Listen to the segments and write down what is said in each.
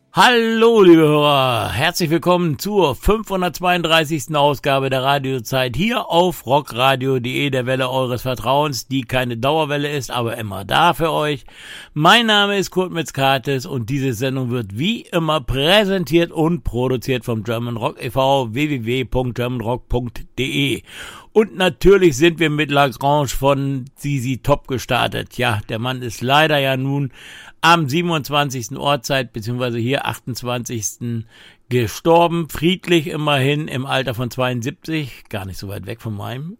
Hallo, liebe Hörer, herzlich willkommen zur 532. Ausgabe der Radiozeit hier auf rockradio.de, der Welle eures Vertrauens, die keine Dauerwelle ist, aber immer da für euch. Mein Name ist Kurt Metzkates und diese Sendung wird wie immer präsentiert und produziert vom German Rock e.V. www.germanrock.de. Und natürlich sind wir mit Lagrange von ZZ Top gestartet. Ja, der Mann ist leider ja nun am 27. Ortszeit, beziehungsweise hier 28. gestorben. Friedlich immerhin im Alter von 72. Gar nicht so weit weg von meinem.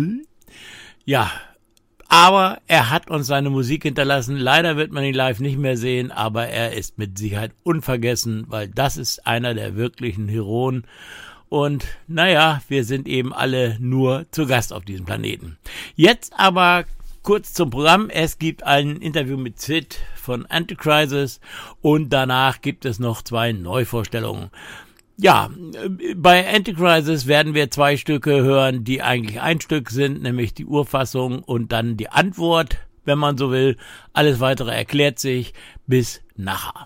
Ja, aber er hat uns seine Musik hinterlassen. Leider wird man ihn live nicht mehr sehen, aber er ist mit Sicherheit unvergessen, weil das ist einer der wirklichen Heroen. Und naja, wir sind eben alle nur zu Gast auf diesem Planeten. Jetzt aber kurz zum Programm. Es gibt ein Interview mit Sid von Anticrisis und danach gibt es noch 2 Neuvorstellungen. Ja, bei Anticrisis werden wir 2 Stücke hören, die eigentlich ein Stück sind, nämlich die Urfassung und dann die Antwort, wenn man so will. Alles Weitere erklärt sich. Bis nachher.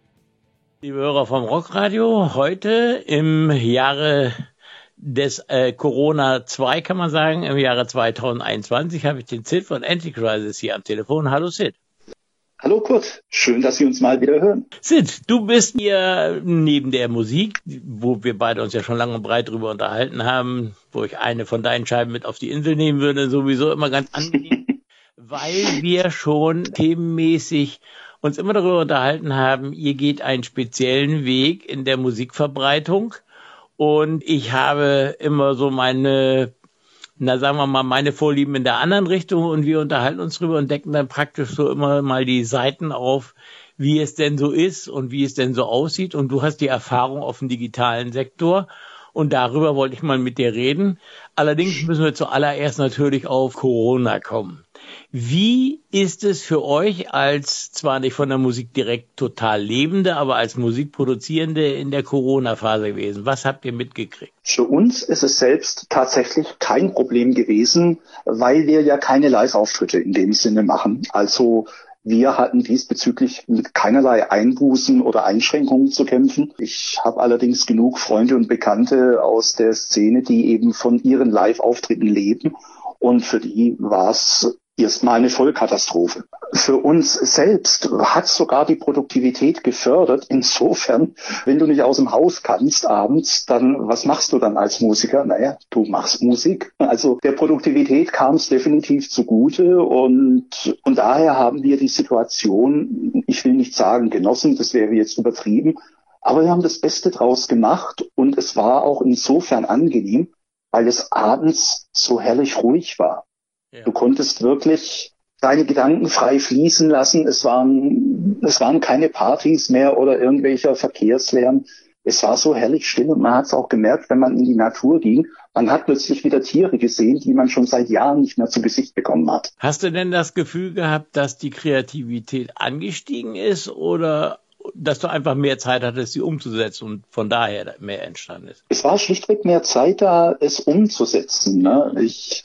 Liebe Hörer vom Rockradio, heute im Jahre des Corona 2 kann man sagen, im Jahre 2021 habe ich den Sid von Anticrisis hier am Telefon. Hallo Sid. Hallo Kurt, schön, dass Sie uns mal wieder hören. Sid, du bist hier neben der Musik, wo wir beide uns ja schon lang und breit drüber unterhalten haben, wo ich eine von deinen Scheiben mit auf die Insel nehmen würde, sowieso immer ganz angenehm, weil wir schon themenmäßig uns immer darüber unterhalten haben, ihr geht einen speziellen Weg in der Musikverbreitung und ich habe immer so meine Vorlieben in der anderen Richtung und wir unterhalten uns drüber und decken dann praktisch so immer mal die Seiten auf, wie es denn so ist und wie es denn so aussieht und du hast die Erfahrung auf dem digitalen Sektor und darüber wollte ich mal mit dir reden. Allerdings müssen wir zuallererst natürlich auf Corona kommen. Wie ist es für euch als, zwar nicht von der Musik direkt total Lebende, aber als Musikproduzierende in der Corona-Phase gewesen? Was habt ihr mitgekriegt? Für uns ist es selbst tatsächlich kein Problem gewesen, weil wir ja keine Live-Auftritte in dem Sinne machen. Also wir hatten diesbezüglich mit keinerlei Einbußen oder Einschränkungen zu kämpfen. Ich habe allerdings genug Freunde und Bekannte aus der Szene, die eben von ihren Live-Auftritten leben. Und für die war es erstmal eine Vollkatastrophe. Für uns selbst hat sogar die Produktivität gefördert. Insofern, wenn du nicht aus dem Haus kannst abends, dann was machst du dann als Musiker? Naja, du machst Musik. Also der Produktivität kam es definitiv zugute und daher haben wir die Situation, ich will nicht sagen genossen, das wäre jetzt übertrieben, aber wir haben das Beste draus gemacht und es war auch insofern angenehm, weil es abends so herrlich ruhig war. Ja. Du konntest wirklich deine Gedanken frei fließen lassen. Es waren keine Partys mehr oder irgendwelcher Verkehrslärm. Es war so herrlich still und man hat es auch gemerkt, wenn man in die Natur ging. Man hat plötzlich wieder Tiere gesehen, die man schon seit Jahren nicht mehr zu Gesicht bekommen hat. Hast du denn das Gefühl gehabt, dass die Kreativität angestiegen ist oder dass du einfach mehr Zeit hattest, sie umzusetzen und von daher mehr entstanden ist? Es war schlichtweg mehr Zeit da, es umzusetzen, ne?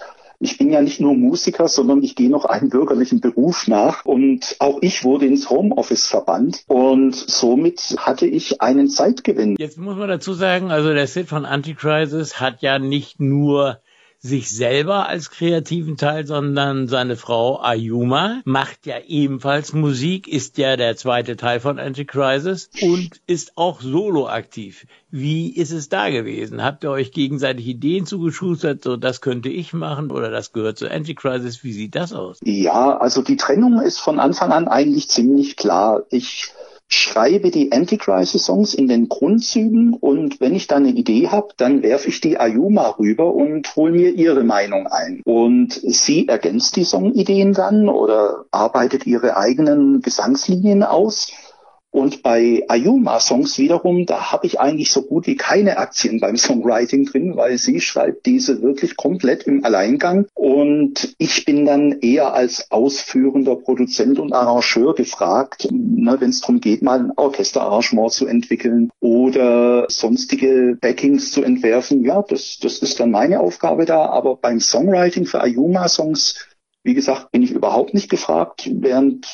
Ich bin ja nicht nur Musiker, sondern ich gehe noch einem bürgerlichen Beruf nach und auch ich wurde ins Homeoffice verbannt und somit hatte ich einen Zeitgewinn. Jetzt muss man dazu sagen, also der Sid von Anticrisis hat ja nicht nur sich selber als kreativen Teil, sondern seine Frau Ayuma macht ja ebenfalls Musik, ist ja der zweite Teil von Anticrisis und ist auch solo aktiv. Wie ist es da gewesen? Habt ihr euch gegenseitig Ideen zugeschustert, so das könnte ich machen oder das gehört zu Anticrisis? Wie sieht das aus? Ja, also die Trennung ist von Anfang an eigentlich ziemlich klar. Ich schreibe die Anticrisis-Songs in den Grundzügen und wenn ich dann eine Idee habe, dann werfe ich die Ayuma rüber und hole mir ihre Meinung ein. Und sie ergänzt die Songideen dann oder arbeitet ihre eigenen Gesangslinien aus. Und bei Ayuma-Songs wiederum, da habe ich eigentlich so gut wie keine Aktien beim Songwriting drin, weil sie schreibt diese wirklich komplett im Alleingang. Und ich bin dann eher als ausführender Produzent und Arrangeur gefragt, wenn es darum geht, mal ein Orchesterarrangement zu entwickeln oder sonstige Backings zu entwerfen. Ja, das ist dann meine Aufgabe da. Aber beim Songwriting für Ayuma-Songs, wie gesagt, bin ich überhaupt nicht gefragt, während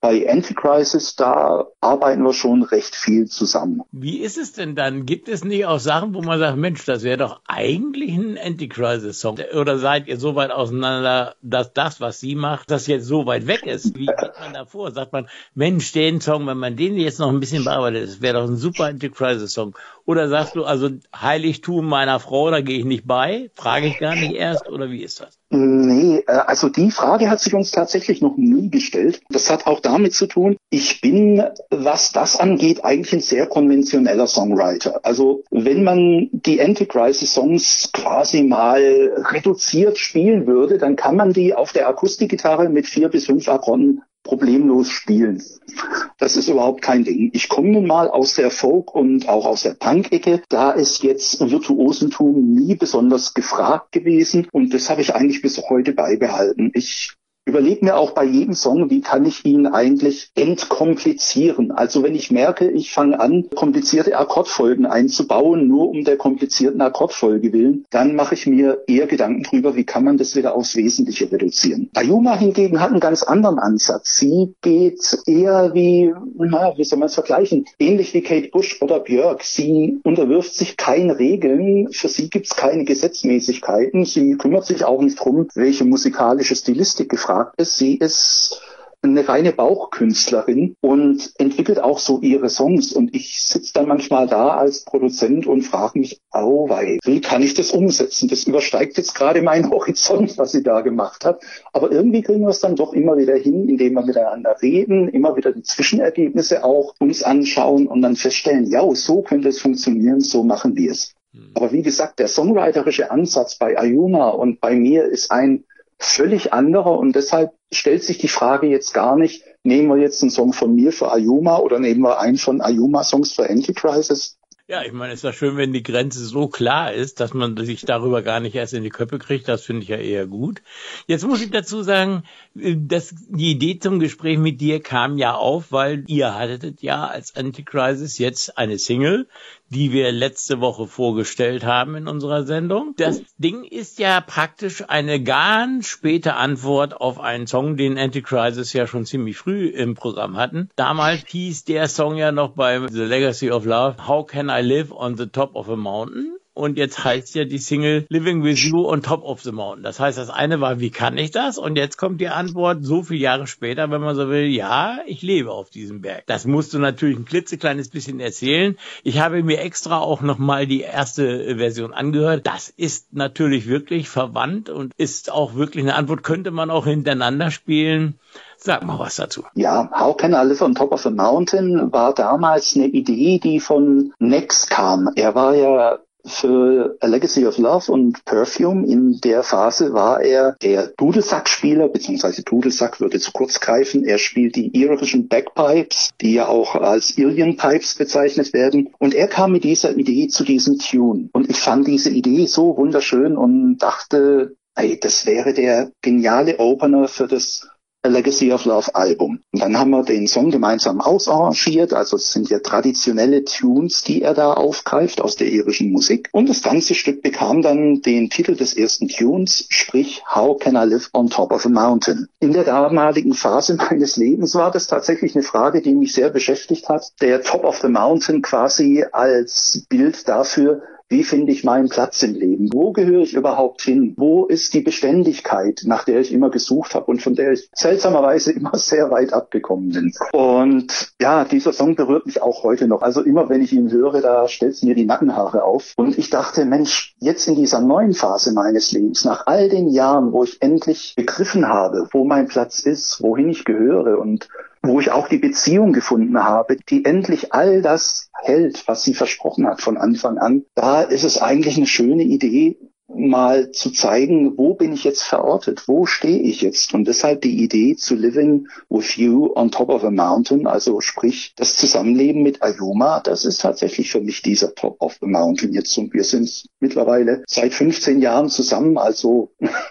Bei Anticrisis, da arbeiten wir schon recht viel zusammen. Wie ist es denn dann? Gibt es nicht auch Sachen, wo man sagt, Mensch, das wäre doch eigentlich ein Anticrisis-Song? Oder seid ihr so weit auseinander, dass das, was sie macht, das jetzt so weit weg ist? Wie geht man da vor? Sagt man, Mensch, den Song, wenn man den jetzt noch ein bisschen bearbeitet, das wäre doch ein super Anticrisis-Song. Oder sagst du, also Heiligtum meiner Frau, da gehe ich nicht bei, frage ich gar nicht erst, oder wie ist das? Nee, also die Frage hat sich uns tatsächlich noch nie gestellt. Das hat auch damit zu tun, ich bin, was das angeht, eigentlich ein sehr konventioneller Songwriter. Also wenn man die Anticrisis-Songs quasi mal reduziert spielen würde, dann kann man die auf der Akustikgitarre mit 4 bis 5 Akkorden problemlos spielen. Das ist überhaupt kein Ding. Ich komme nun mal aus der Folk- und auch aus der Punk-Ecke. Da ist jetzt Virtuosentum nie besonders gefragt gewesen und das habe ich eigentlich bis heute beibehalten. Ich überlege mir auch bei jedem Song, wie kann ich ihn eigentlich entkomplizieren. Also wenn ich merke, ich fange an, komplizierte Akkordfolgen einzubauen, nur um der komplizierten Akkordfolge willen, dann mache ich mir eher Gedanken drüber, wie kann man das wieder aufs Wesentliche reduzieren. Ayuma hingegen hat einen ganz anderen Ansatz. Sie geht eher wie soll man es vergleichen? Ähnlich wie Kate Bush oder Björk. Sie unterwirft sich keinen Regeln. Für sie gibt es keine Gesetzmäßigkeiten. Sie kümmert sich auch nicht drum, welche musikalische Stilistik gefragt ist. Sie ist eine reine Bauchkünstlerin und entwickelt auch so ihre Songs. Und ich sitze dann manchmal da als Produzent und frage mich, auwei, wie kann ich das umsetzen? Das übersteigt jetzt gerade meinen Horizont, was sie da gemacht hat. Aber irgendwie kriegen wir es dann doch immer wieder hin, indem wir miteinander reden, immer wieder die Zwischenergebnisse auch uns anschauen und dann feststellen, ja, so könnte es funktionieren, so machen wir es. Aber wie gesagt, der songwriterische Ansatz bei Ayuma und bei mir ist ein völlig anderer und deshalb stellt sich die Frage jetzt gar nicht, nehmen wir jetzt einen Song von mir für Ayuma oder nehmen wir einen von Ayuma-Songs für Anticrisis? Ja, ich meine, es ist ja schön, wenn die Grenze so klar ist, dass man sich darüber gar nicht erst in die Köpfe kriegt. Das finde ich ja eher gut. Jetzt muss ich dazu sagen, dass die Idee zum Gespräch mit dir kam ja auf, weil ihr hattet ja als Anticrisis jetzt eine Single, die wir letzte Woche vorgestellt haben in unserer Sendung. Das Ding ist ja praktisch eine ganz späte Antwort auf einen Song, den Anticrisis ja schon ziemlich früh im Programm hatten. Damals hieß der Song ja noch bei The Legacy of Love, How Can I Live on the Top of a Mountain? Und jetzt heißt ja die Single Living with You on Top of the Mountain. Das heißt, das eine war, wie kann ich das? Und jetzt kommt die Antwort so viele Jahre später, wenn man so will, ja, ich lebe auf diesem Berg. Das musst du natürlich ein klitzekleines bisschen erzählen. Ich habe mir extra auch nochmal die erste Version angehört. Das ist natürlich wirklich verwandt und ist auch wirklich eine Antwort, könnte man auch hintereinander spielen. Sag mal was dazu. Ja, How Can I Live on Top of a Mountain war damals eine Idee, die von Nex kam. Er war ja für A Legacy of Love und Perfume. In der Phase war er der Dudelsackspieler, beziehungsweise Dudelsack würde zu kurz greifen. Er spielt die irischen Bagpipes, die ja auch als Ilian Pipes bezeichnet werden. Und er kam mit dieser Idee zu diesem Tune. Und ich fand diese Idee so wunderschön und dachte, ey, das wäre der geniale Opener für das A Legacy of Love Album. Und dann haben wir den Song gemeinsam ausarrangiert, also es sind ja traditionelle Tunes, die er da aufgreift aus der irischen Musik. Und das ganze Stück bekam dann den Titel des ersten Tunes, sprich How Can I Live on Top of a Mountain? In der damaligen Phase meines Lebens war das tatsächlich eine Frage, die mich sehr beschäftigt hat. Der Top of the Mountain quasi als Bild dafür, wie finde ich meinen Platz im Leben? Wo gehöre ich überhaupt hin? Wo ist die Beständigkeit, nach der ich immer gesucht habe und von der ich seltsamerweise immer sehr weit abgekommen bin? Und ja, dieser Song berührt mich auch heute noch. Also immer, wenn ich ihn höre, da stellt es mir die Nackenhaare auf. Und ich dachte, Mensch, jetzt in dieser neuen Phase meines Lebens, nach all den Jahren, wo ich endlich begriffen habe, wo mein Platz ist, wohin ich gehöre und wo ich auch die Beziehung gefunden habe, die endlich all das hält, was sie versprochen hat von Anfang an. Da ist es eigentlich eine schöne Idee, mal zu zeigen, wo bin ich jetzt verortet, wo stehe ich jetzt? Und deshalb die Idee zu Living with You on Top of a Mountain, also sprich das Zusammenleben mit Ayuma, das ist tatsächlich für mich dieser Top of the Mountain jetzt. Und wir sind mittlerweile seit 15 Jahren zusammen, also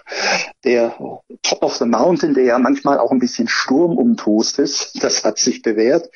der Top of the Mountain, der ja manchmal auch ein bisschen sturmumtost ist, das hat sich bewährt.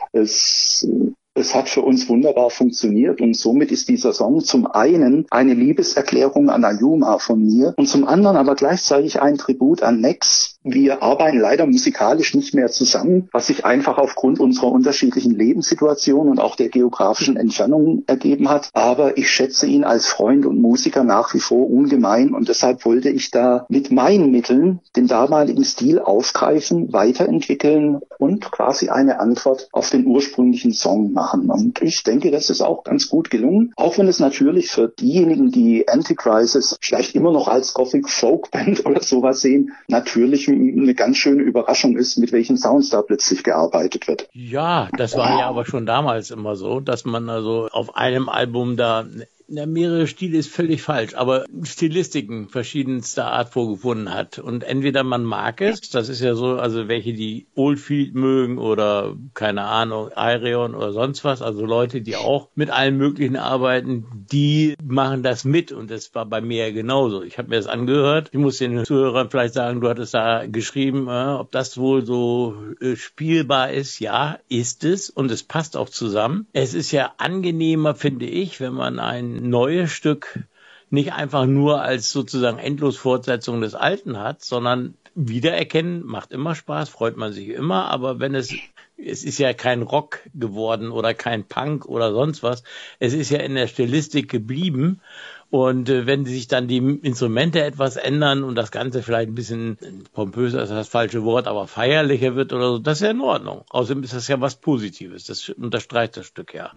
Es hat für uns wunderbar funktioniert und somit ist dieser Song zum einen eine Liebeserklärung an Ayuma von mir und zum anderen aber gleichzeitig ein Tribut an Nex, Wir arbeiten leider musikalisch nicht mehr zusammen, was sich einfach aufgrund unserer unterschiedlichen Lebenssituation und auch der geografischen Entfernung ergeben hat. Aber ich schätze ihn als Freund und Musiker nach wie vor ungemein und deshalb wollte ich da mit meinen Mitteln den damaligen Stil aufgreifen, weiterentwickeln und quasi eine Antwort auf den ursprünglichen Song machen. Und ich denke, das ist auch ganz gut gelungen, auch wenn es natürlich für diejenigen, die Antichrist vielleicht immer noch als Gothic Folk Band oder sowas sehen, natürlich eine ganz schöne Überraschung ist, mit welchen Sounds da plötzlich gearbeitet wird. Ja, das war ja aber schon damals immer so, dass man also auf einem Album da mehrere Stile ist völlig falsch, aber Stilistiken verschiedenster Art vorgefunden hat. Und entweder man mag es, das ist ja so, also welche, die Oldfield mögen oder, keine Ahnung, Ayreon oder sonst was, also Leute, die auch mit allen möglichen arbeiten, die machen das mit und das war bei mir ja genauso. Ich habe mir das angehört, ich muss den Zuhörern vielleicht sagen, du hattest da geschrieben, ob das wohl so spielbar ist. Ja, ist es und es passt auch zusammen. Es ist ja angenehmer, finde ich, wenn man ein neues Stück nicht einfach nur als sozusagen Endlosfortsetzung des Alten hat, sondern wiedererkennen, macht immer Spaß, freut man sich immer, aber wenn es ist ja kein Rock geworden oder kein Punk oder sonst was, es ist ja in der Stilistik geblieben und wenn sich dann die Instrumente etwas ändern und das Ganze vielleicht ein bisschen pompöser ist das falsche Wort, aber feierlicher wird oder so, das ist ja in Ordnung. Außerdem ist das ja was Positives, das unterstreicht das Stück ja.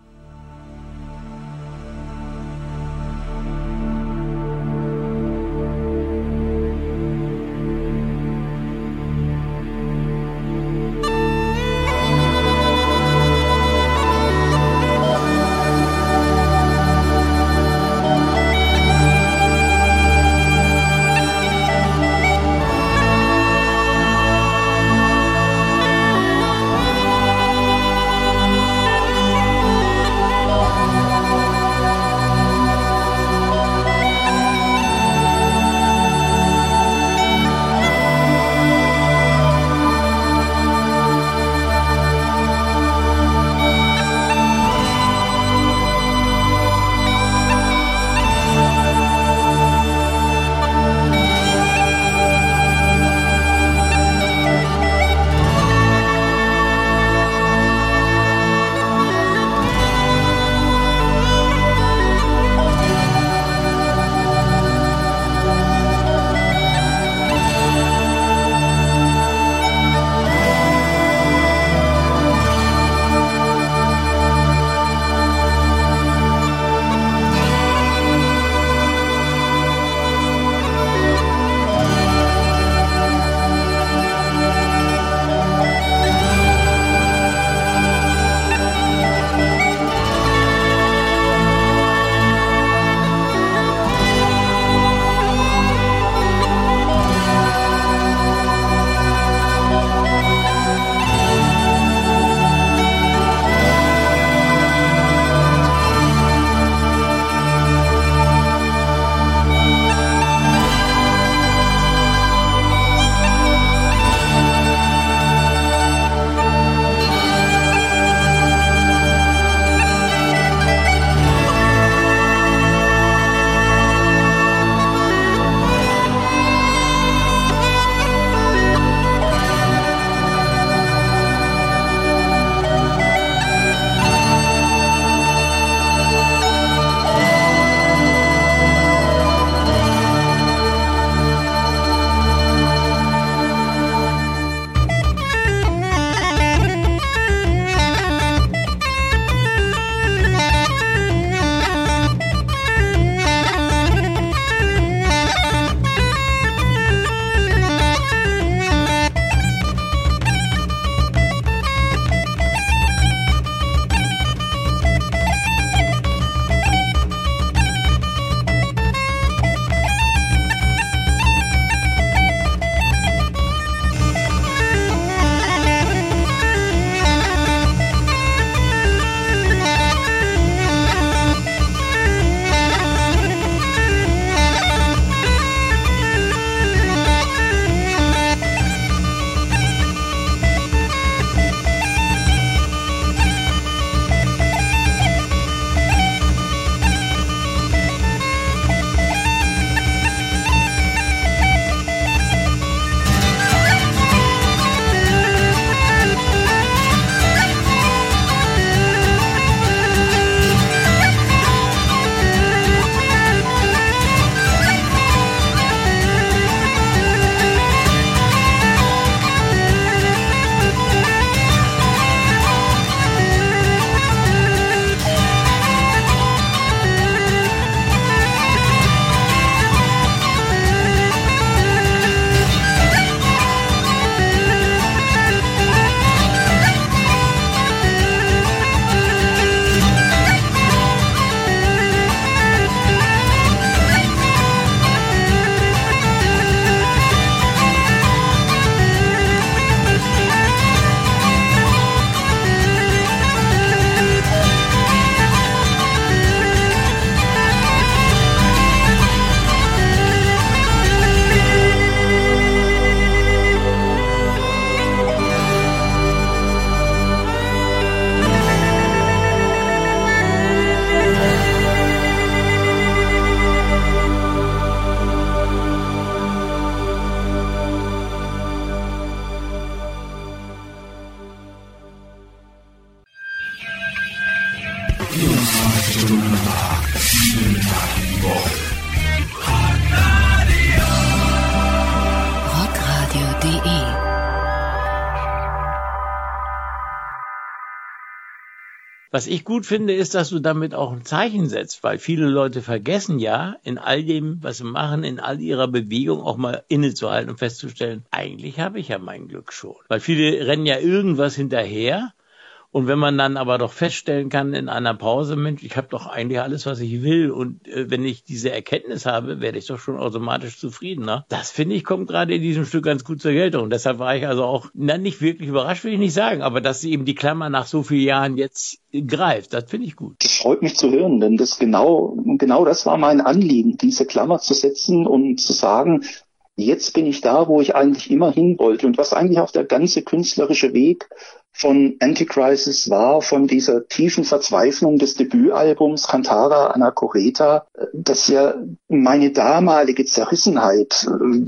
24 Stunden am Tag, 7 Tage die Woche. Rockradio.de. Was ich gut finde, ist, dass du damit auch ein Zeichen setzt, weil viele Leute vergessen ja, in all dem, was sie machen, in all ihrer Bewegung auch mal innezuhalten und festzustellen, eigentlich habe ich ja mein Glück schon. Weil viele rennen ja irgendwas hinterher. Und wenn man dann aber doch feststellen kann in einer Pause, Mensch, ich habe doch eigentlich alles, was ich will. Und wenn ich diese Erkenntnis habe, werde ich doch schon automatisch zufriedener. Das, finde ich, kommt gerade in diesem Stück ganz gut zur Geltung. Und deshalb war ich also auch, nicht wirklich überrascht, will ich nicht sagen, aber dass eben die Klammer nach so vielen Jahren jetzt greift, das finde ich gut. Das freut mich zu hören, denn das genau das war mein Anliegen, diese Klammer zu setzen und zu sagen, jetzt bin ich da, wo ich eigentlich immer hin wollte. Und was eigentlich auch der ganze künstlerische Weg von Antichrisis war, von dieser tiefen Verzweiflung des Debütalbums Cantata Anacoreta, das ja meine damalige Zerrissenheit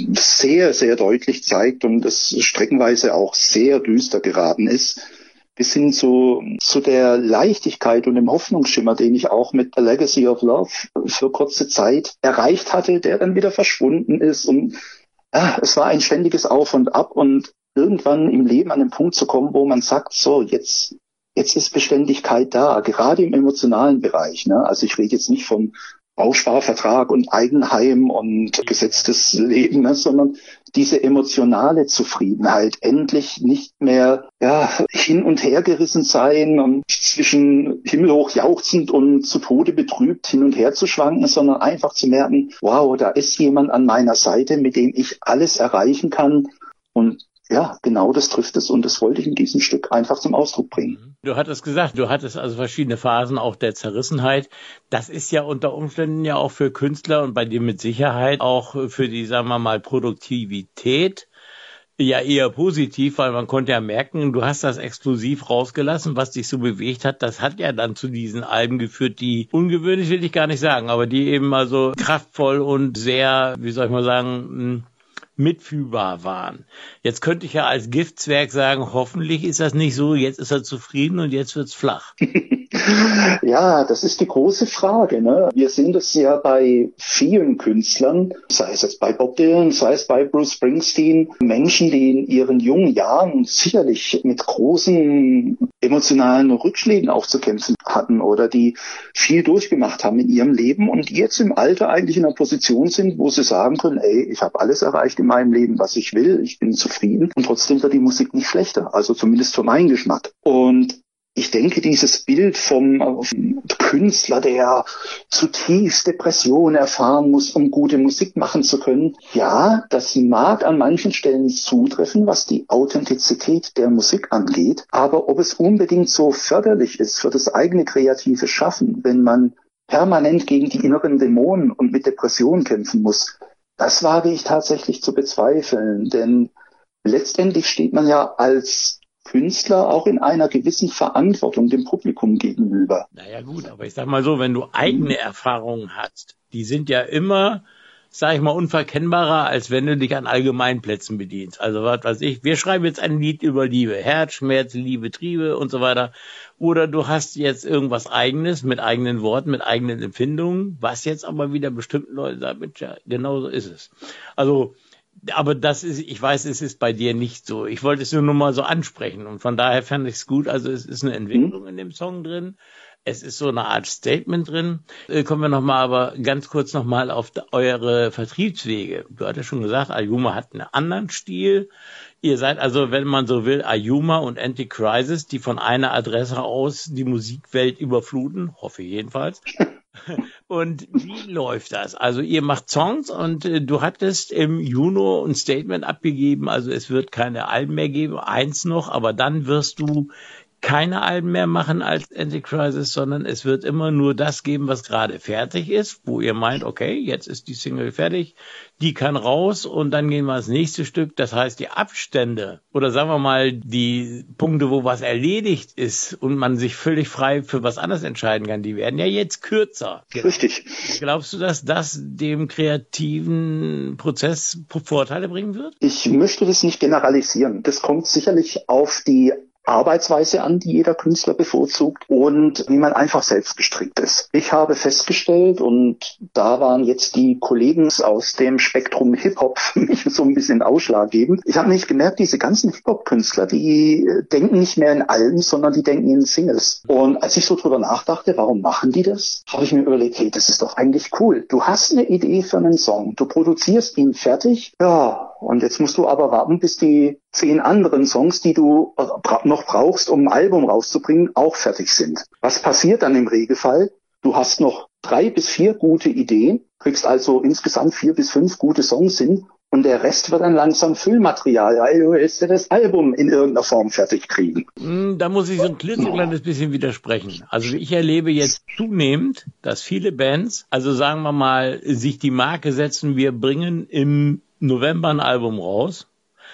sehr, sehr deutlich zeigt und es streckenweise auch sehr düster geraten ist, bis hin zu der Leichtigkeit und dem Hoffnungsschimmer, den ich auch mit A Legacy of Love für kurze Zeit erreicht hatte, der dann wieder verschwunden ist. Und es war ein ständiges Auf und Ab und irgendwann im Leben an den Punkt zu kommen, wo man sagt, so, jetzt ist Beständigkeit da, gerade im emotionalen Bereich. Ne? Also ich rede jetzt nicht von Bausparvertrag und Eigenheim und gesetztes Leben, ne? Sondern diese emotionale Zufriedenheit, endlich nicht mehr hin und her gerissen sein und zwischen himmelhoch jauchzend und zu Tode betrübt hin und her zu schwanken, sondern einfach zu merken, wow, da ist jemand an meiner Seite, mit dem ich alles erreichen kann. Und ja, genau das trifft es und das wollte ich in diesem Stück einfach zum Ausdruck bringen. Du hattest gesagt, du hattest also verschiedene Phasen auch der Zerrissenheit. Das ist ja unter Umständen ja auch für Künstler und bei dir mit Sicherheit auch für die, sagen wir mal, Produktivität ja eher positiv, weil man konnte ja merken, du hast das exklusiv rausgelassen, was dich so bewegt hat. Das hat ja dann zu diesen Alben geführt, die ungewöhnlich will ich gar nicht sagen, aber die eben also kraftvoll und sehr, wie soll ich mal sagen, mitfühlbar waren. Jetzt könnte ich ja als Giftzwerg sagen, hoffentlich ist das nicht so, jetzt ist er zufrieden und jetzt wird's flach. Ja, das ist die große Frage. Ne? Wir sehen das ja bei vielen Künstlern, sei es jetzt bei Bob Dylan, sei es bei Bruce Springsteen, Menschen, die in ihren jungen Jahren sicherlich mit großen emotionalen Rückschlägen auch zu kämpfen hatten oder die viel durchgemacht haben in ihrem Leben und die jetzt im Alter eigentlich in einer Position sind, wo sie sagen können, ey, ich habe alles erreicht in meinem Leben, was ich will, ich bin zufrieden und trotzdem wird die Musik nicht schlechter, also zumindest für meinen Geschmack. Und ich denke, dieses Bild vom Künstler, der zutiefst Depression erfahren muss, um gute Musik machen zu können, ja, das mag an manchen Stellen zutreffen, was die Authentizität der Musik angeht. Aber ob es unbedingt so förderlich ist für das eigene kreative Schaffen, wenn man permanent gegen die inneren Dämonen und mit Depressionen kämpfen muss, das wage ich tatsächlich zu bezweifeln. Denn letztendlich steht man ja als Künstler auch in einer gewissen Verantwortung dem Publikum gegenüber. Naja gut, aber ich sag mal so, wenn du eigene Erfahrungen hast, die sind ja immer, sag ich mal, unverkennbarer, als wenn du dich an Allgemeinplätzen bedienst. Also was weiß ich, wir schreiben jetzt ein Lied über Liebe, Herzschmerz, Liebe, Triebe und so weiter. Oder du hast jetzt irgendwas Eigenes mit eigenen Worten, mit eigenen Empfindungen, was jetzt aber wieder bestimmten Leuten sagt, Mensch, ja, genau so ist es. Also aber das ist, ich weiß, es ist bei dir nicht so. Ich wollte es nur mal so ansprechen und von daher fand ich es gut. Also es ist eine Entwicklung in dem Song drin. Es ist so eine Art Statement drin. Kommen wir nochmal, aber ganz kurz nochmal auf eure Vertriebswege. Du hattest schon gesagt, Ayuma hat einen anderen Stil. Ihr seid also, wenn man so will, Ayuma und Antichrisis, die von einer Adresse aus die Musikwelt überfluten. Hoffe jedenfalls. Und wie läuft das? Also ihr macht Songs und du hattest im Juni ein Statement abgegeben, also es wird keine Alben mehr geben, eins noch, aber dann wirst du keine Alben mehr machen als Antichrisis, sondern es wird immer nur das geben, was gerade fertig ist, wo ihr meint, okay, jetzt ist die Single fertig, die kann raus und dann gehen wir ans nächste Stück. Das heißt, die Abstände oder sagen wir mal die Punkte, wo was erledigt ist und man sich völlig frei für was anderes entscheiden kann, die werden ja jetzt kürzer. Richtig. Glaubst du, dass das dem kreativen Prozess Vorteile bringen wird? Ich möchte das nicht generalisieren. Das kommt sicherlich auf die Arbeitsweise an, die jeder Künstler bevorzugt und wie man einfach selbst gestrickt ist. Ich habe festgestellt, und da waren jetzt die Kollegen aus dem Spektrum Hip-Hop für mich so ein bisschen ausschlaggebend. Ich habe nicht gemerkt, diese ganzen Hip-Hop-Künstler, die denken nicht mehr in Alben, sondern die denken in Singles. Und als ich so drüber nachdachte, warum machen die das, habe ich mir überlegt, hey, das ist doch eigentlich cool. Du hast eine Idee für einen Song, du produzierst ihn fertig, ja, und jetzt musst du aber warten, bis die 10 anderen Songs, die du noch brauchst, um ein Album rauszubringen, auch fertig sind. Was passiert dann im Regelfall? Du hast noch 3 bis 4 gute Ideen, kriegst also insgesamt 4 bis 5 gute Songs hin und der Rest wird dann langsam Füllmaterial, weil du willst ja das Album in irgendeiner Form fertig kriegen. Da muss ich so ein klitzekleines bisschen widersprechen. Also ich erlebe jetzt zunehmend, dass viele Bands, also sagen wir mal, sich die Marke setzen, wir bringen im November ein Album raus,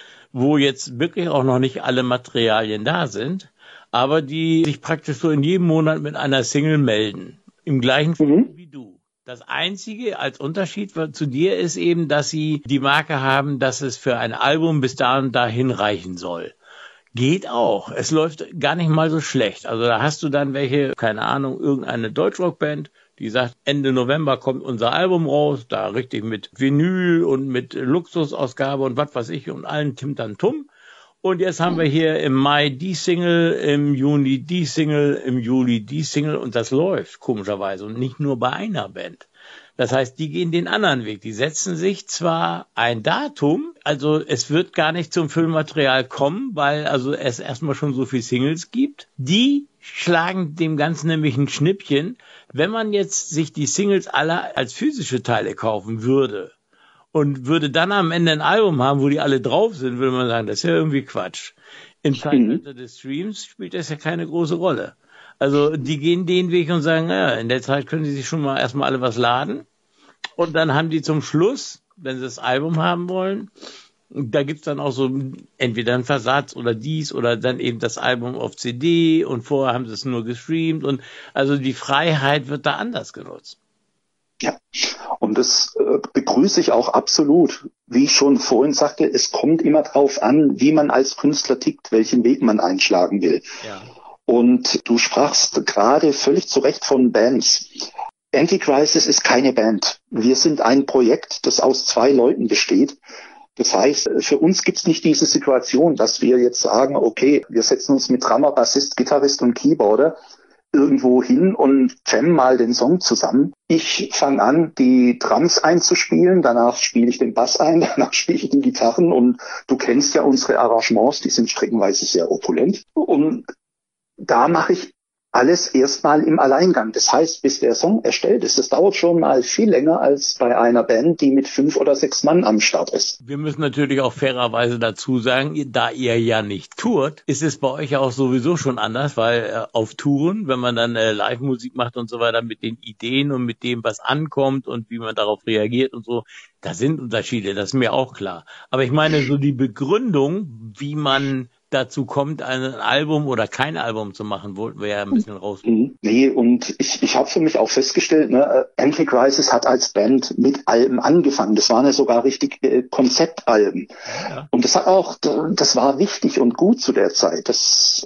wo jetzt wirklich auch noch nicht alle Materialien da sind, aber die sich praktisch so in jedem Monat mit einer Single melden. Im gleichen Fall wie du. Das Einzige als Unterschied zu dir ist eben, dass sie die Marke haben, dass es für ein Album bis da und dahin reichen soll. Geht auch. Es läuft gar nicht mal so schlecht. Also da hast du dann welche, keine Ahnung, irgendeine Deutschrockband, die sagt, Ende November kommt unser Album raus, da richtig mit Vinyl und mit Luxusausgabe und was weiß ich und allen Timtantum. Und jetzt haben wir hier im Mai die Single, im Juni die Single, im Juli die Single und das läuft komischerweise und nicht nur bei einer Band. Das heißt, die gehen den anderen Weg. Die setzen sich zwar ein Datum, also es wird gar nicht zum Füllmaterial kommen, weil also es erstmal schon so viele Singles gibt. Die schlagen dem Ganzen nämlich ein Schnippchen. Wenn man jetzt sich die Singles alle als physische Teile kaufen würde und würde dann am Ende ein Album haben, wo die alle drauf sind, würde man sagen, das ist ja irgendwie Quatsch. Im Zeitalter des Streams spielt das ja keine große Rolle. Also die gehen den Weg und sagen, ja, in der Zeit können sie sich schon mal erstmal alle was laden. Und dann haben die zum Schluss, wenn sie das Album haben wollen, da gibt's dann auch so entweder einen Versatz oder dies oder dann eben das Album auf CD und vorher haben sie es nur gestreamt und also die Freiheit wird da anders genutzt. Ja, und das begrüße ich auch absolut. Wie ich schon vorhin sagte, es kommt immer drauf an, wie man als Künstler tickt, welchen Weg man einschlagen will. Ja. Und du sprachst gerade völlig zu Recht von Bands. Antichrist ist keine Band. Wir sind ein Projekt, das aus 2 Leuten besteht. Das heißt, für uns gibt's nicht diese Situation, dass wir jetzt sagen, okay, wir setzen uns mit Drummer, Bassist, Gitarrist und Keyboarder irgendwo hin und jammen mal den Song zusammen. Ich fange an, die Drums einzuspielen, danach spiele ich den Bass ein, danach spiele ich die Gitarren und du kennst ja unsere Arrangements, die sind streckenweise sehr opulent. Und da mache ich alles erstmal im Alleingang. Das heißt, bis der Song erstellt ist, das dauert schon mal viel länger als bei einer Band, die mit 5 oder 6 Mann am Start ist. Wir müssen natürlich auch fairerweise dazu sagen, da ihr ja nicht tourt, ist es bei euch ja auch sowieso schon anders, weil auf Touren, wenn man dann Live-Musik macht und so weiter, mit den Ideen und mit dem, was ankommt und wie man darauf reagiert und so, da sind Unterschiede, das ist mir auch klar. Aber ich meine, so die Begründung, wie man dazu kommt, ein Album oder kein Album zu machen, wollten wir ja ein bisschen raus. Nee, und ich habe für mich auch festgestellt, ne, Antichrist hat als Band mit Alben angefangen. Das waren ja sogar richtig Konzeptalben. Ja. Und das war wichtig und gut zu der Zeit. Das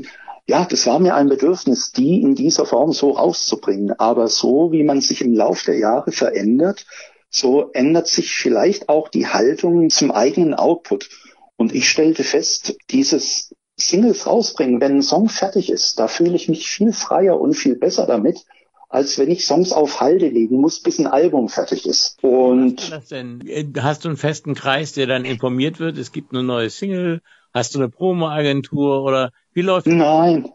war mir ein Bedürfnis, die in dieser Form so rauszubringen. Aber so, wie man sich im Lauf der Jahre verändert, so ändert sich vielleicht auch die Haltung zum eigenen Output. Und ich stellte fest, dieses Singles rausbringen, wenn ein Song fertig ist, da fühle ich mich viel freier und viel besser damit, als wenn ich Songs auf Halde legen muss, bis ein Album fertig ist. Und wie hast du das denn? Hast du einen festen Kreis, der dann informiert wird, es gibt eine neue Single? Hast du eine Promo-Agentur oder wie läuft das? Nein.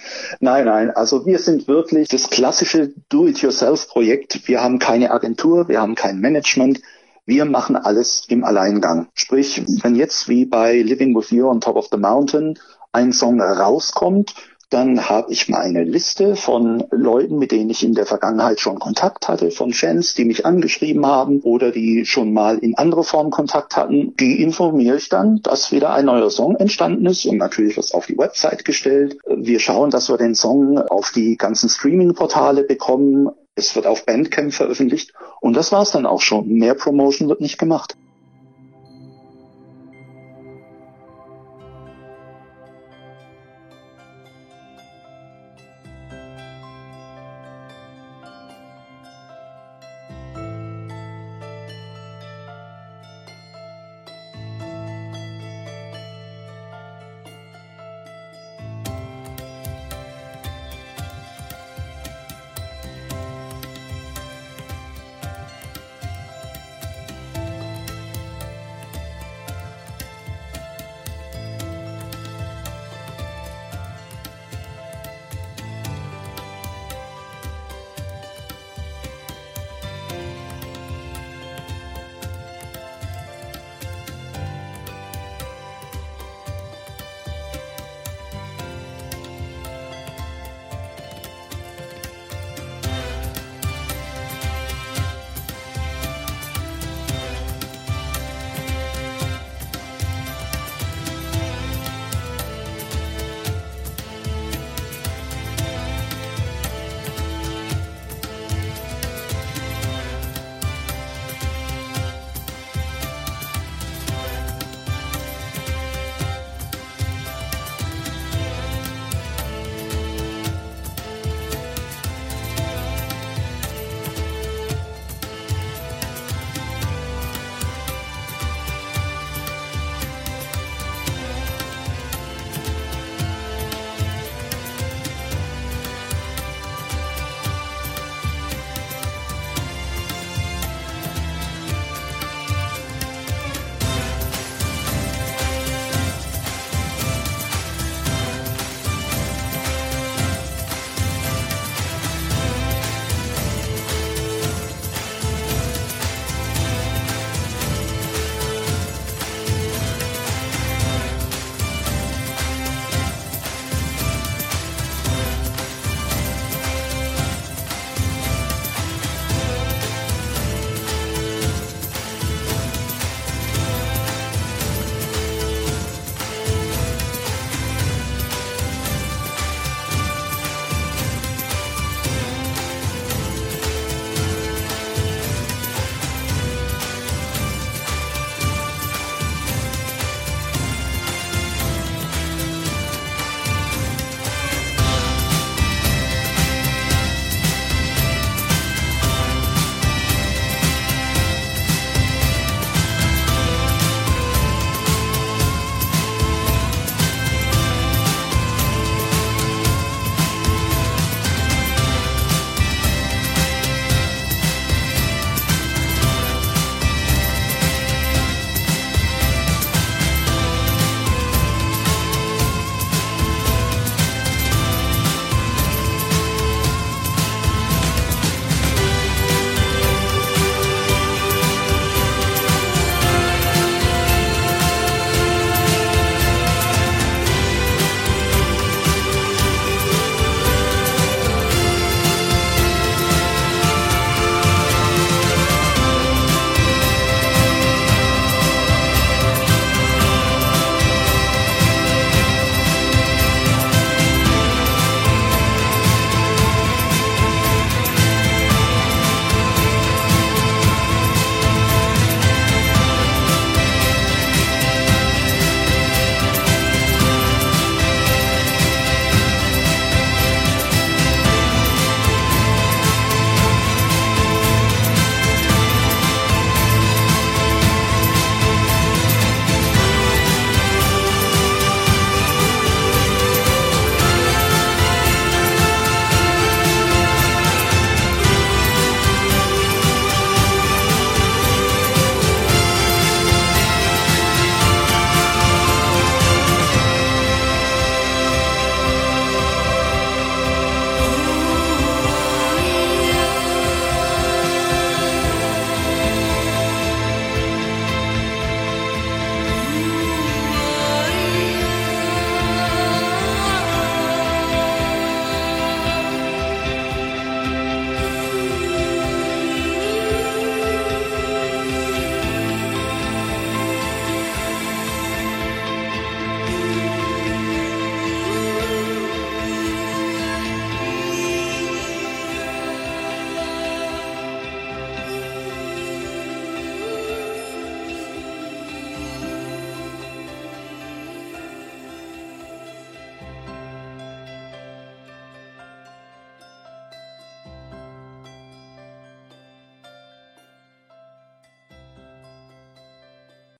Nein. Also wir sind wirklich das klassische Do-it-yourself-Projekt. Wir haben keine Agentur, wir haben kein Management. Wir machen alles im Alleingang. Sprich, wenn jetzt wie bei Living With You on Top of the Mountain ein Song rauskommt, dann habe ich meine Liste von Leuten, mit denen ich in der Vergangenheit schon Kontakt hatte, von Fans, die mich angeschrieben haben oder die schon mal in anderer Form Kontakt hatten. Die informiere ich dann, dass wieder ein neuer Song entstanden ist und natürlich was auf die Website gestellt. Wir schauen, dass wir den Song auf die ganzen Streaming-Portale bekommen. Es wird auf Bandcamp veröffentlicht und das war's dann auch schon. Mehr Promotion wird nicht gemacht.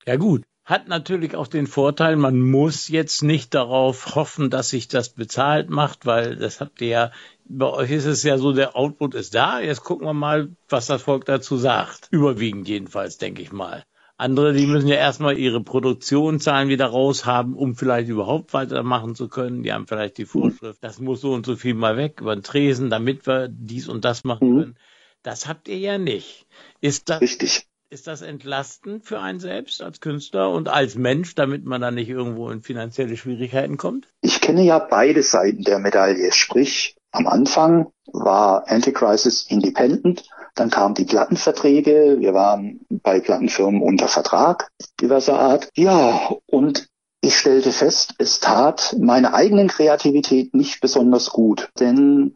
Ja gut, hat natürlich auch den Vorteil, man muss jetzt nicht darauf hoffen, dass sich das bezahlt macht, weil das habt ihr ja, bei euch ist es ja so, der Output ist da, jetzt gucken wir mal, was das Volk dazu sagt. Überwiegend jedenfalls, denke ich mal. Andere, die müssen ja erstmal ihre Produktionszahlen wieder raushaben, um vielleicht überhaupt weitermachen zu können. Die haben vielleicht die Vorschrift, das muss so und so viel mal weg über den Tresen, damit wir dies und das machen können. Das habt ihr ja nicht. Richtig. Ist das entlastend für einen selbst als Künstler und als Mensch, damit man da nicht irgendwo in finanzielle Schwierigkeiten kommt? Ich kenne ja beide Seiten der Medaille. Sprich, am Anfang war Anticrisis independent, dann kamen die Plattenverträge, wir waren bei Plattenfirmen unter Vertrag diverser Art. Ja, und ich stellte fest, es tat meiner eigenen Kreativität nicht besonders gut, denn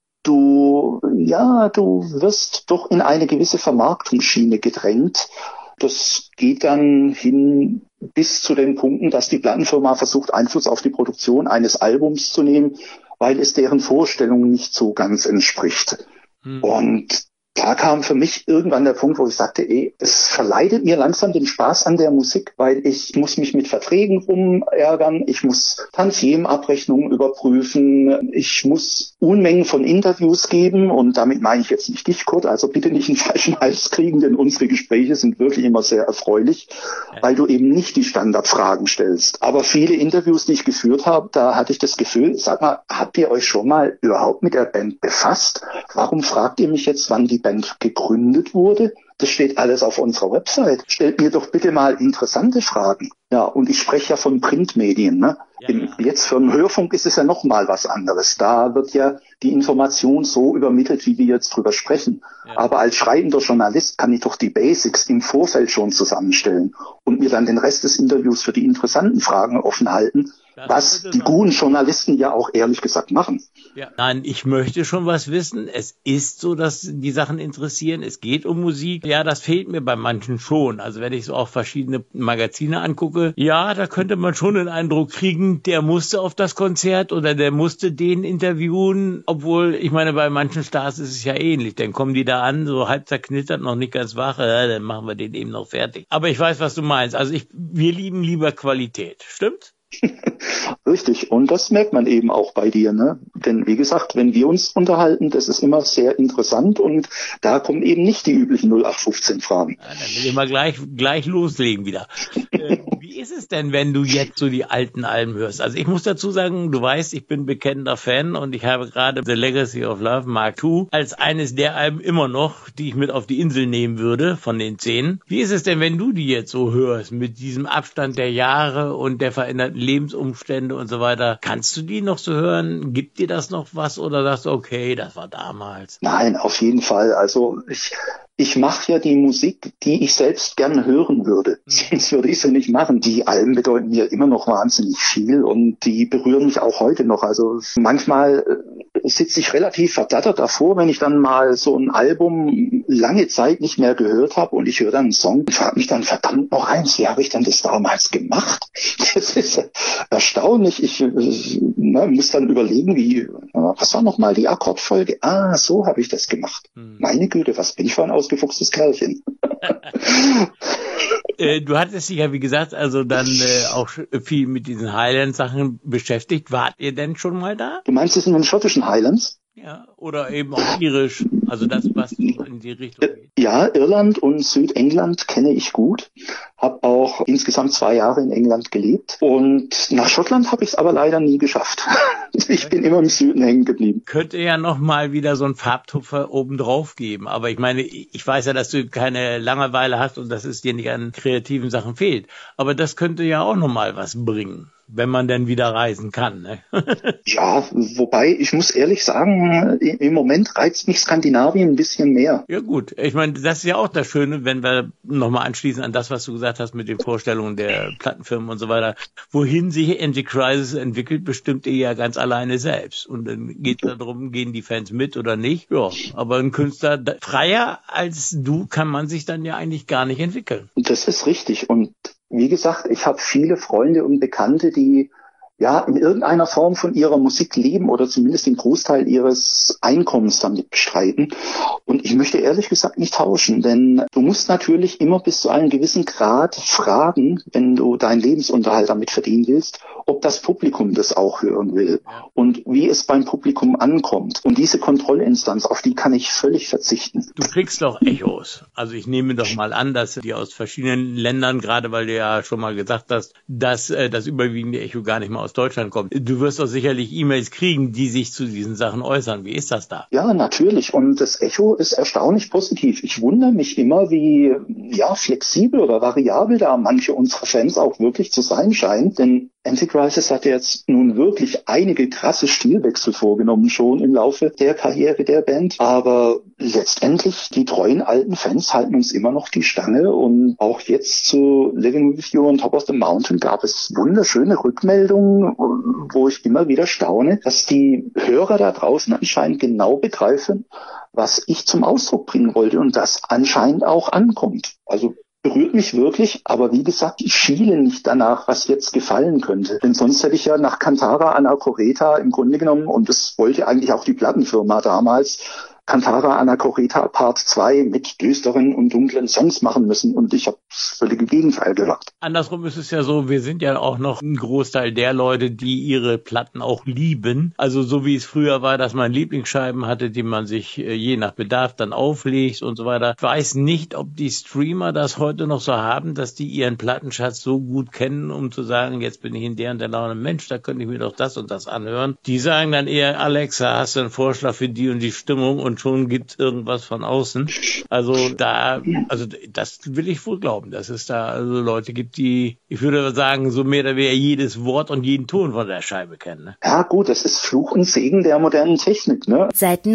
du wirst doch in eine gewisse Vermarktungsschiene gedrängt. Das geht dann hin bis zu den Punkten, dass die Plattenfirma versucht, Einfluss auf die Produktion eines Albums zu nehmen, weil es deren Vorstellungen nicht so ganz entspricht. Und da kam für mich irgendwann der Punkt, wo ich sagte, es verleidet mir langsam den Spaß an der Musik, weil ich muss mich mit Verträgen rumärgern, ich muss Tantiemenabrechnungen überprüfen, ich muss Unmengen von Interviews geben und damit meine ich jetzt nicht dich, Kurt, also bitte nicht einen falschen Hals kriegen, denn unsere Gespräche sind wirklich immer sehr erfreulich, weil du eben nicht die Standardfragen stellst. Aber viele Interviews, die ich geführt habe, da hatte ich das Gefühl, sag mal, habt ihr euch schon mal überhaupt mit der Band befasst? Warum fragt ihr mich jetzt, wann die Band gegründet wurde? Das steht alles auf unserer Website. Stellt mir doch bitte mal interessante Fragen. Ja, und ich spreche ja von Printmedien, ne? Jetzt für einen Hörfunk ist es ja noch mal was anderes. Da wird ja die Information so übermittelt, wie wir jetzt drüber sprechen. Ja. Aber als schreibender Journalist kann ich doch die Basics im Vorfeld schon zusammenstellen und mir dann den Rest des Interviews für die interessanten Fragen offen halten, was die guten Journalisten ja auch ehrlich gesagt machen. Ja. Nein, ich möchte schon was wissen. Es ist so, dass die Sachen interessieren. Es geht um Musik. Ja, das fehlt mir bei manchen schon. Also wenn ich so auch verschiedene Magazine angucke, ja, da könnte man schon den Eindruck kriegen, der musste auf das Konzert oder der musste den interviewen. Obwohl, ich meine, bei manchen Stars ist es ja ähnlich. Dann kommen die da an, so halb zerknittert, noch nicht ganz wach, dann machen wir den eben noch fertig. Aber ich weiß, was du meinst. Also wir lieben lieber Qualität. Stimmt's? Richtig, und das merkt man eben auch bei dir, ne? Denn wie gesagt, wenn wir uns unterhalten, das ist immer sehr interessant und da kommen eben nicht die üblichen 0815-Fragen. Ja, dann will ich mal gleich loslegen wieder. Wie ist es denn, wenn du jetzt so die alten Alben hörst? Also ich muss dazu sagen, du weißt, ich bin bekennender Fan und ich habe gerade The Legacy of Love Mark II als eines der Alben immer noch, die ich mit auf die Insel nehmen würde, von den 10. Wie ist es denn, wenn du die jetzt so hörst, mit diesem Abstand der Jahre und der veränderten Lebensumstände und so weiter? Kannst du die noch so hören? Gibt dir das noch was oder sagst du, okay, das war damals? Nein, auf jeden Fall. Also ich mache ja die Musik, die ich selbst gern hören würde. Sonst würde ich sie nicht machen. Die Alben bedeuten mir immer noch wahnsinnig viel und die berühren mich auch heute noch. Also manchmal sitze ich relativ verdattert davor, wenn ich dann mal so ein Album lange Zeit nicht mehr gehört habe und ich höre dann einen Song und frage mich dann, verdammt noch eins, wie habe ich denn das damals gemacht? Das ist erstaunlich. Ich muss dann überlegen, was war nochmal die Akkordfolge? So habe ich das gemacht. Meine Güte, was bin ich für ein ausgefuchstes Kerlchen. Du hattest dich ja, wie gesagt, also dann auch viel mit diesen Highland-Sachen beschäftigt. Wart ihr denn schon mal da? Du meinst es in den schottischen Highlands? Ja, oder eben auch irisch, also das, was in die Richtung geht. Ja, Irland und Südengland kenne ich gut. Habe auch insgesamt 2 Jahre in England gelebt. Und nach Schottland habe ich es aber leider nie geschafft. Ich bin immer im Süden hängen geblieben. Könnte ja noch mal wieder so ein Farbtupfer obendrauf geben. Aber ich meine, ich weiß ja, dass du keine Langeweile hast und dass es dir nicht an kreativen Sachen fehlt. Aber das könnte ja auch noch mal was bringen, wenn man denn wieder reisen kann. Ne? Ja, wobei, ich muss ehrlich sagen, im Moment reizt mich Skandinavien ein bisschen mehr. Ja gut, ich meine, das ist ja auch das Schöne, wenn wir nochmal anschließen an das, was du gesagt hast mit den Vorstellungen der Plattenfirmen und so weiter. Wohin sich Anticrisis entwickelt, bestimmt ihr ja ganz alleine selbst. Und dann geht es darum, gehen die Fans mit oder nicht. Ja, aber ein Künstler, freier als du, kann man sich dann ja eigentlich gar nicht entwickeln. Das ist richtig. Und wie gesagt, ich habe viele Freunde und Bekannte, die ja in irgendeiner Form von ihrer Musik leben oder zumindest den Großteil ihres Einkommens damit bestreiten. Und ich möchte ehrlich gesagt nicht tauschen, denn du musst natürlich immer bis zu einem gewissen Grad fragen, wenn du deinen Lebensunterhalt damit verdienen willst, ob das Publikum das auch hören will und wie es beim Publikum ankommt. Und diese Kontrollinstanz, auf die kann ich völlig verzichten. Du kriegst doch Echos. Also ich nehme doch mal an, dass die aus verschiedenen Ländern, gerade weil du ja schon mal gesagt hast, dass das überwiegende Echo gar nicht mal aus Deutschland kommt. Du wirst doch sicherlich E-Mails kriegen, die sich zu diesen Sachen äußern. Wie ist das da? Ja, natürlich. Und das Echo ist erstaunlich positiv. Ich wundere mich immer, wie flexibel oder variabel da manche unserer Fans auch wirklich zu sein scheinen. Denn Antichrist hat jetzt nun wirklich einige krasse Stilwechsel vorgenommen schon im Laufe der Karriere der Band. Aber letztendlich, die treuen alten Fans halten uns immer noch die Stange. Und auch jetzt zu Living With You on Top of the Mountain gab es wunderschöne Rückmeldungen, wo ich immer wieder staune, dass die Hörer da draußen anscheinend genau begreifen, was ich zum Ausdruck bringen wollte und das anscheinend auch ankommt. Also berührt mich wirklich, aber wie gesagt, ich schiele nicht danach, was jetzt gefallen könnte. Denn sonst hätte ich ja nach Cantara Anacoreta im Grunde genommen, und das wollte eigentlich auch die Plattenfirma damals, Cantara Anacoreta Part 2 mit düsteren und dunklen Songs machen müssen und ich habe das völlige Gegenteil gemacht. Andersrum ist es ja so, wir sind ja auch noch ein Großteil der Leute, die ihre Platten auch lieben. Also so wie es früher war, dass man Lieblingsscheiben hatte, die man sich je nach Bedarf dann auflegt und so weiter. Ich weiß nicht, ob die Streamer das heute noch so haben, dass die ihren Plattenschatz so gut kennen, um zu sagen, jetzt bin ich in der und der Laune, Mensch, da könnte ich mir doch das und das anhören. Die sagen dann eher, Alexa, hast du einen Vorschlag für die und die Stimmung? Und schon gibt's irgendwas von außen. Also das will ich wohl glauben, dass es da also Leute gibt, die, ich würde sagen, so mehr oder weniger jedes Wort und jeden Ton von der Scheibe kennen. Ne? Ja gut, das ist Fluch und Segen der modernen Technik. Ne? Seit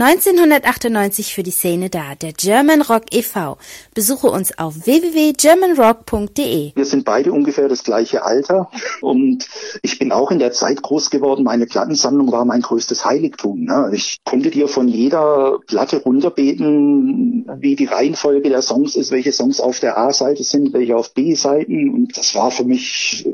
1998 für die Szene da, der German Rock e.V. Besuche uns auf www.germanrock.de. Wir sind beide ungefähr das gleiche Alter und ich bin auch in der Zeit groß geworden. Meine Plattensammlung war mein größtes Heiligtum. Ne? Ich konnte dir von jeder Platte runterbeten, wie die Reihenfolge der Songs ist, welche Songs auf der A-Seite sind, welche auf B-Seiten. Und das war für mich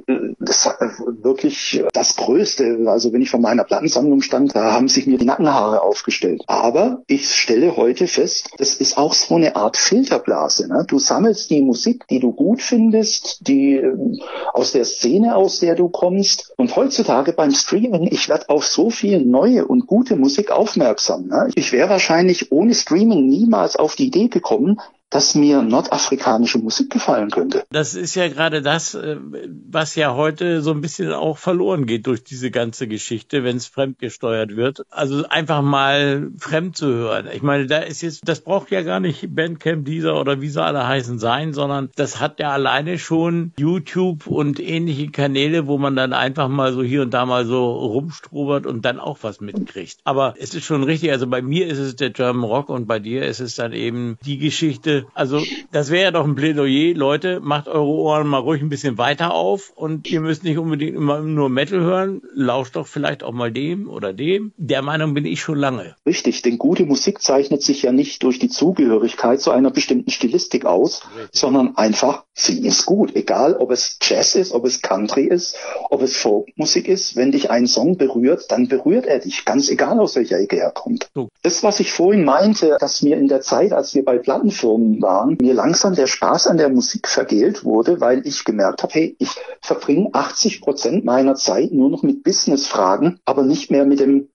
wirklich das Größte. Also wenn ich vor meiner Plattensammlung stand, da haben sich mir die Nackenhaare aufgestellt. Aber ich stelle heute fest, das ist auch so eine Art Filterblase. Ne? Du sammelst die Musik, die du gut findest, die aus der Szene, aus der du kommst. Und heutzutage beim Streaming, ich werde auf so viel neue und gute Musik aufmerksam. Ne? Ich wäre wahrscheinlich ohne Streaming niemals auf die Idee gekommen, dass mir nordafrikanische Musik gefallen könnte. Das ist ja gerade das, was ja heute so ein bisschen auch verloren geht durch diese ganze Geschichte, wenn es fremdgesteuert wird. Also einfach mal fremd zu hören. Ich meine, das braucht ja gar nicht Bandcamp, Deezer oder wie sie alle heißen sein, sondern das hat ja alleine schon YouTube und ähnliche Kanäle, wo man dann einfach mal so hier und da mal so rumstrobert und dann auch was mitkriegt. Aber es ist schon richtig, also bei mir ist es der German Rock und bei dir ist es dann eben die Geschichte. Also das wäre ja doch ein Plädoyer, Leute, macht eure Ohren mal ruhig ein bisschen weiter auf und ihr müsst nicht unbedingt immer nur Metal hören, lauscht doch vielleicht auch mal dem oder dem. Der Meinung bin ich schon lange. Richtig, denn gute Musik zeichnet sich ja nicht durch die Zugehörigkeit zu einer bestimmten Stilistik aus, sondern einfach, sie ist gut, egal ob es Jazz ist, ob es Country ist, ob es Folkmusik ist. Wenn dich ein Song berührt, dann berührt er dich, ganz egal aus welcher Ecke er kommt. So. Das, was ich vorhin meinte, dass mir in der Zeit, als wir bei Plattenfirmen waren, mir langsam der Spaß an der Musik vergällt wurde, weil ich gemerkt habe, hey, ich verbringe 80% meiner Zeit nur noch mit Business-Fragen, aber nicht mehr mit dem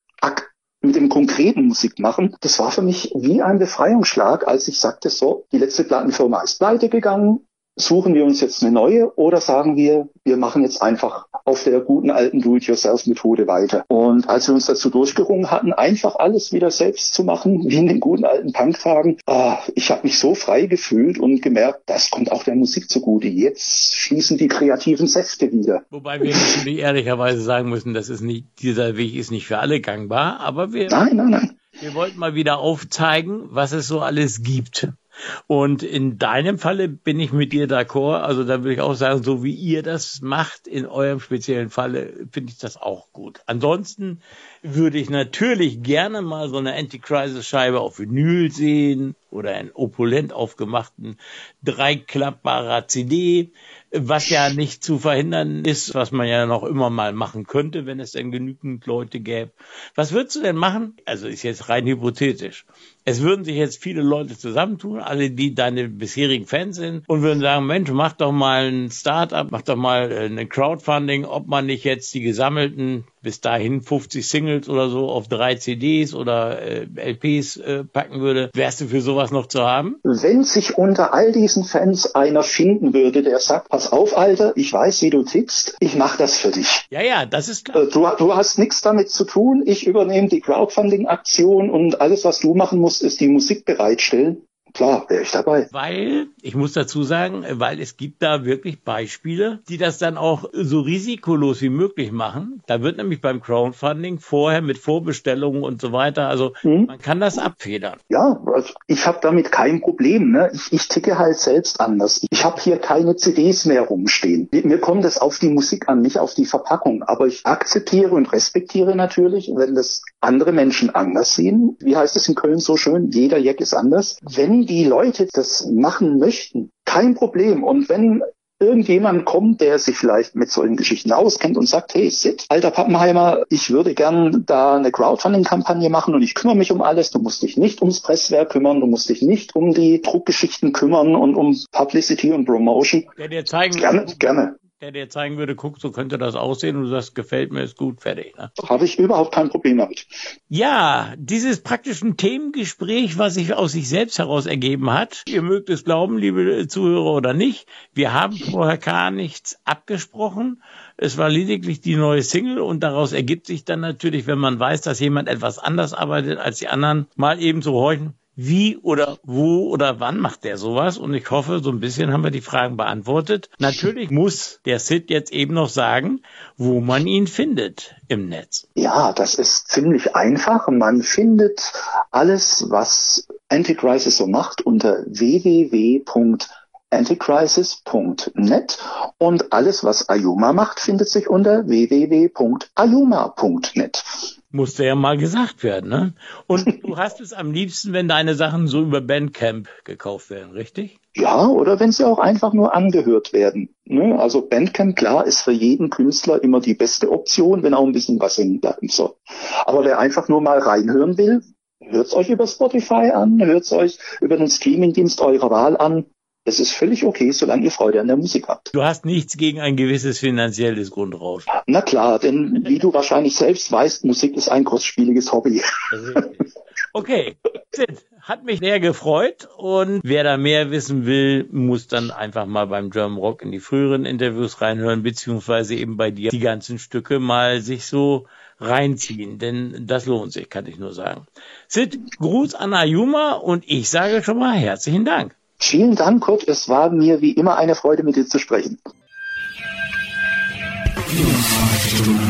konkreten Musik machen. Das war für mich wie ein Befreiungsschlag, als ich sagte, so, die letzte Plattenfirma ist pleite gegangen, suchen wir uns jetzt eine neue oder sagen wir machen jetzt einfach auf der guten alten Do-it-yourself-Methode weiter. Und als wir uns dazu durchgerungen hatten, einfach alles wieder selbst zu machen, wie in den guten alten Punk-Tagen, ich habe mich so frei gefühlt und gemerkt, das kommt auch der Musik zugute. Jetzt fließen die kreativen Säfte wieder. Wobei wir natürlich ehrlicherweise sagen müssen, dieser Weg ist nicht für alle gangbar, aber Nein. Wir wollten mal wieder aufzeigen, was es so alles gibt. Und in deinem Falle bin ich mit dir d'accord. Also da würde ich auch sagen, so wie ihr das macht in eurem speziellen Falle, finde ich das auch gut. Ansonsten würde ich natürlich gerne mal so eine Antichrist-Scheibe auf Vinyl sehen oder ein opulent aufgemachten, 3-klappbarer CD, was ja nicht zu verhindern ist, was man ja noch immer mal machen könnte, wenn es denn genügend Leute gäbe. Was würdest du denn machen? Also ist jetzt rein hypothetisch. Es würden sich jetzt viele Leute zusammentun, alle, die deine bisherigen Fans sind, und würden sagen, Mensch, mach doch mal ein Start-up, mach doch mal eine Crowdfunding, ob man nicht jetzt die gesammelten, bis dahin 50 Singles oder so auf 3 CDs oder LPs packen würde. Wärst du für sowas noch zu haben? Wenn sich unter all diesen Fans einer finden würde, der sagt, pass auf, Alter, ich weiß, wie du tickst, ich mach das für dich. Ja, das ist klar. Du hast nichts damit zu tun, ich übernehme die Crowdfunding-Aktion und alles, was du machen musst, ist die Musik bereitstellen. Klar, wäre ich dabei. Weil, ich muss dazu sagen, weil es gibt da wirklich Beispiele, die das dann auch so risikolos wie möglich machen. Da wird nämlich beim Crowdfunding vorher mit Vorbestellungen und so weiter, also man kann das abfedern. Ja, also ich habe damit kein Problem. Ne? Ich ticke halt selbst anders. Ich habe hier keine CDs mehr rumstehen. Mir kommt es auf die Musik an, nicht auf die Verpackung. Aber ich akzeptiere und respektiere natürlich, wenn das andere Menschen anders sehen. Wie heißt es in Köln so schön? Jeder Jack ist anders. Wenn die Leute das machen möchten, kein Problem. Und wenn irgendjemand kommt, der sich vielleicht mit solchen Geschichten auskennt und sagt, hey Sid, alter Pappenheimer, ich würde gern da eine Crowdfunding-Kampagne machen und ich kümmere mich um alles. Du musst dich nicht ums Presswerk kümmern, du musst dich nicht um die Druckgeschichten kümmern und um Publicity und Promotion. Der dir zeigen Gerne. Der dir zeigen würde, guck, so könnte das aussehen und du sagst, gefällt mir, ist gut, fertig. Ne? Habe ich überhaupt kein Problem damit. Ja, dieses praktische Themengespräch, was sich aus sich selbst heraus ergeben hat, ihr mögt es glauben, liebe Zuhörer, oder nicht, wir haben vorher gar nichts abgesprochen. Es war lediglich die neue Single und daraus ergibt sich dann natürlich, wenn man weiß, dass jemand etwas anders arbeitet als die anderen, mal eben zu horchen, wie oder wo oder wann macht der sowas? Und ich hoffe, so ein bisschen haben wir die Fragen beantwortet. Natürlich muss der Sid jetzt eben noch sagen, wo man ihn findet im Netz. Ja, das ist ziemlich einfach. Man findet alles, was Anticrisis so macht, unter www.anticrisis.net und alles, was Ayuma macht, findet sich unter www.ayuma.net. Musste ja mal gesagt werden, ne? Und du hast es am liebsten, wenn deine Sachen so über Bandcamp gekauft werden, richtig? Ja, oder wenn sie auch einfach nur angehört werden. Ne? Also Bandcamp, klar, ist für jeden Künstler immer die beste Option, wenn auch ein bisschen was hängen bleiben soll. Aber wer einfach nur mal reinhören will, hört's euch über Spotify an, hört's euch über den Streamingdienst eurer Wahl an. Es ist völlig okay, solange ihr Freude an der Musik habt. Du hast nichts gegen ein gewisses finanzielles Grundrauschen. Na klar, denn wie du wahrscheinlich selbst weißt, Musik ist ein kostspieliges Hobby. Okay, Sid, hat mich sehr gefreut und wer da mehr wissen will, muss dann einfach mal beim German Rock in die früheren Interviews reinhören, beziehungsweise eben bei dir die ganzen Stücke mal sich so reinziehen, denn das lohnt sich, kann ich nur sagen. Sid, Gruß an Ayuma und ich sage schon mal herzlichen Dank. Vielen Dank, Kurt. Es war mir wie immer eine Freude, mit dir zu sprechen. 24 Stunden